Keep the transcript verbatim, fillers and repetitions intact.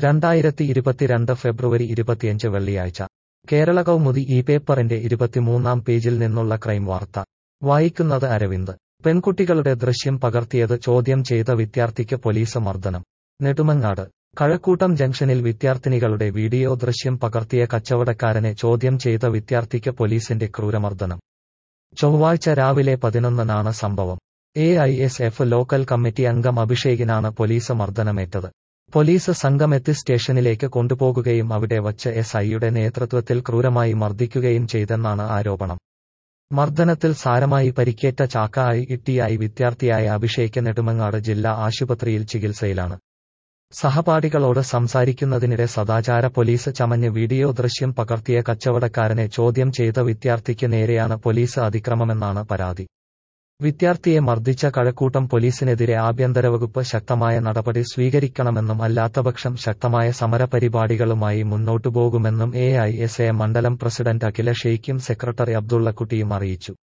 രണ്ടായിരത്തി ഇരുപത്തിരണ്ട് ഫെബ്രുവരി ഇരുപത്തിയഞ്ച് വെള്ളിയാഴ്ച കേരള കൗമുദി ഈ പേപ്പറിന്റെ ഇരുപത്തിമൂന്നാം പേജിൽ നിന്നുള്ള ക്രൈം വാർത്ത വായിക്കുന്നത് അരവിന്ദ്. പെൺകുട്ടികളുടെ ദൃശ്യം പകർത്തിയത് ചോദ്യം ചെയ്ത വിദ്യാർത്ഥിക്ക് പോലീസ് മർദ്ദനം. നെടുമങ്ങാട് കഴക്കൂട്ടം ജംഗ്ഷനിൽ വിദ്യാർത്ഥിനികളുടെ വീഡിയോ ദൃശ്യം പകർത്തിയ കച്ചവടക്കാരനെ ചോദ്യം ചെയ്ത വിദ്യാർത്ഥിക്ക് പോലീസിന്റെ ക്രൂരമർദ്ദനം. ചൊവ്വാഴ്ച രാവിലെ പതിനൊന്നിനാണ് സംഭവം. A I S F local committee അംഗം അഭിഷേകിനാണ് പോലീസ് മർദ്ദനമേറ്റത്. പോലീസ് സംഘമെത്തി സ്റ്റേഷനിലേക്ക് കൊണ്ടുപോകുകയും അവിടെ വച്ച് എസ് ഐയുടെ നേതൃത്വത്തിൽ ക്രൂരമായി മർദ്ദിക്കുകയും ചെയ്തെന്നാണ് ആരോപണം. മർദ്ദനത്തിൽ സാരമായി പരിക്കേറ്റ ചാക്ക ഐ ടി ഐ വിദ്യാർത്ഥിയായ അഭിഷേക് നെടുമങ്ങാട് ജില്ലാ ആശുപത്രിയിൽ ചികിത്സയിലാണ്. സഹപാഠികളോട് സംസാരിക്കുന്നതിനിടെ സദാചാര പോലീസ് ചമഞ്ഞ് വീഡിയോ ദൃശ്യം പകർത്തിയ കച്ചവടക്കാരനെ ചോദ്യം ചെയ്ത വിദ്യാർത്ഥിക്ക് നേരെയാണ് പോലീസ് അതിക്രമമെന്നാണ് പരാതി. വിദ്യാർത്ഥിയെ മർദ്ദിച്ച കഴക്കൂട്ടം പോലീസിനെതിരെ ആഭ്യന്തരവകുപ്പ് ശക്തമായ നടപടി സ്വീകരിക്കണമെന്നും അല്ലാത്തപക്ഷം ശക്തമായ സമരപരിപാടികളുമായി മുന്നോട്ടുപോകുമെന്നും എ ഐ എസ് എ മണ്ഡലം പ്രസിഡന്റ് അഖില ഷെയ്ഖും സെക്രട്ടറി അബ്ദുള്ളക്കുട്ടിയും അറിയിച്ചു.